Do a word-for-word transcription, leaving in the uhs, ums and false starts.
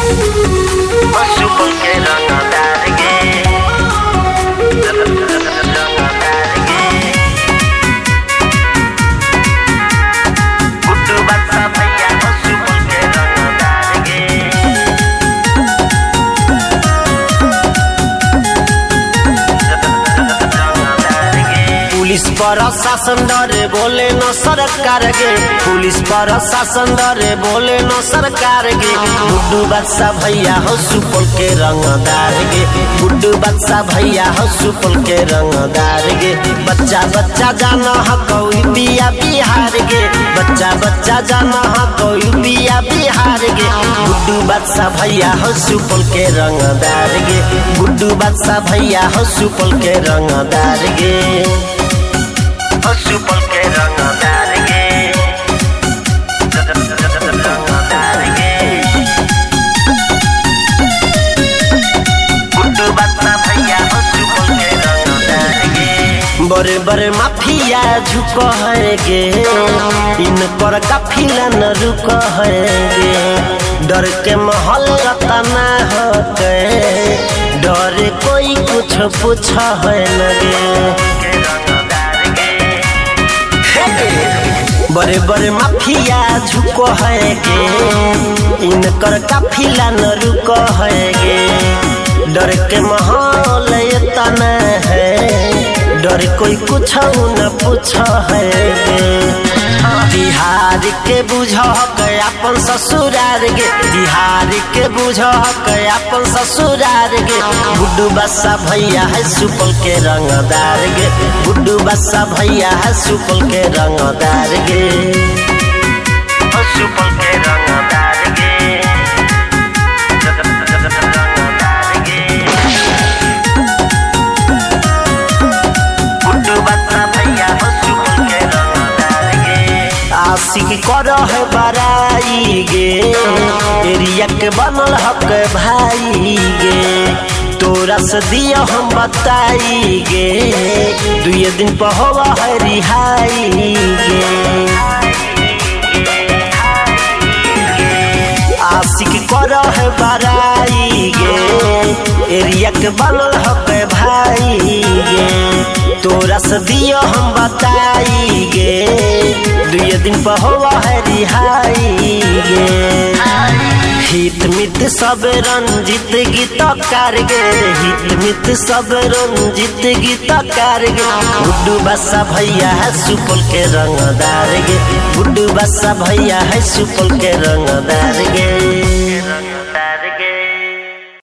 सुपल के रंगदार गे रंगदार गे गुड्डू बादशाह भैया हो सुपल के रंगदार गे पुलिस प्रशासन डरे बोले न सरकार गे पुलिस प्रशासन डरे बोले न सरकार गे गुड्डू बादशाह भैया हो सुपल के रंगदार गे गुड्डू बादशाह भैया हो सुपल के रंगदार गे बच्चा बच्चा जाना है कोई बिया बिहार गे बच्चा बच्चा जाना है कोई बिया बिहार गे गुड्डू बादशाह भैया हो सुपल के रंगदार गे गुड्डू बादशाह भैया हो सुपल के रंगदार गे सुपल के रंगदार गे रंगदार गे गुड्डू बादशाह भैया हो सुपल के रंगदार गे बड़े बड़े माफिया झुक है गे इन पर काफिला न रुक है गे डर के महल तना होते डरे कोई कुछ पूछ है न गे बड़े बड़े माफिया झुको है गे इनकर काफिला न रुको है गे डर के माहौल तना है डर कोई कुछ न पूछ है गे बिहार के बुझ के अपन ससुरार गे बिहार के बुझ के अपन ससुरार गे गुड्डू बादशाह भैया है सुपल के रंगदार गे गुड्डू बादशाह भैया है सुपल के रंगदार गे सुपल के रंगदार गे रंगदार गे गुड्डू बादशाह भैया हो सुपल के रंगदार गे आशिक कर है बड़ाई गे एरिया के बनल हक भाई गे तोरा से दिया हम बताई गे दुए दिन पर होवा है रिहाई गे आशिक कर है बड़ाई गे एरिया के बनल हक भाई गे तोरा से दिया हम बताई गे दुए दिन पर होवा है रिहाई गे हित मित सब रंजित गीतकार गे हित मित सब रंजित गीतकार गे गुड्डू बादशाह भैया है सुपल के रंगदार गे गुड्डू बादशाह भैया है सुपल के रंगदार गे।